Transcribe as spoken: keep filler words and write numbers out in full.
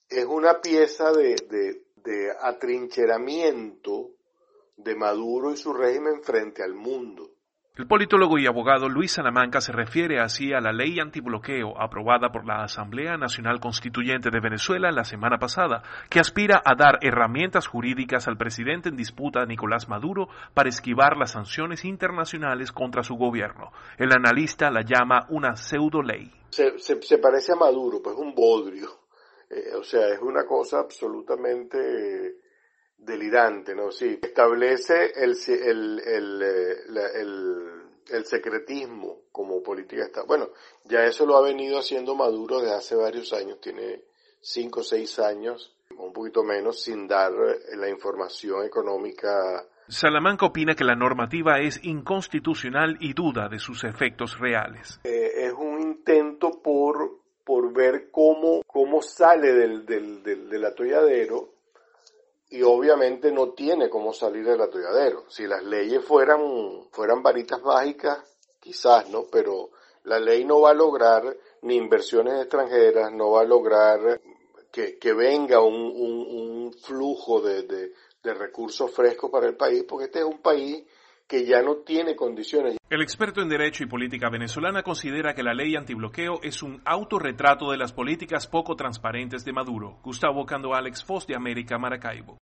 es una pieza de, de, de atrincheramiento de Maduro y su régimen frente al mundo. El politólogo y abogado Luis Salamanca se refiere así a la ley antibloqueo aprobada por la Asamblea Nacional Constituyente de Venezuela la semana pasada, que aspira a dar herramientas jurídicas al presidente en disputa Nicolás Maduro para esquivar las sanciones internacionales contra su gobierno. El analista la llama una pseudo ley. Se, se, se parece a Maduro, pues un bodrio. Eh, o sea, es una cosa absolutamente delirante, ¿no? Sí, establece el, el, el, el, el, el secretismo como política está. Bueno, ya eso lo ha venido haciendo Maduro desde hace varios años, tiene cinco o seis años, un poquito menos, sin dar la información económica. Salamanca opina que la normativa es inconstitucional y duda de sus efectos reales. Eh, es un intento por, por ver cómo, cómo sale del, del, del, del atolladero. Y obviamente no tiene cómo salir del atolladero. Si las leyes fueran, fueran varitas mágicas, quizás, ¿no? Pero la ley no va a lograr ni inversiones extranjeras, no va a lograr que, que venga un, un, un flujo de, de, de recursos frescos para el país, porque este es un país que ya no tiene condiciones. El experto en Derecho y Política venezolana considera que la ley antibloqueo es un autorretrato de las políticas poco transparentes de Maduro. Gustavo Cando, Alex Foz, de América, Maracaibo.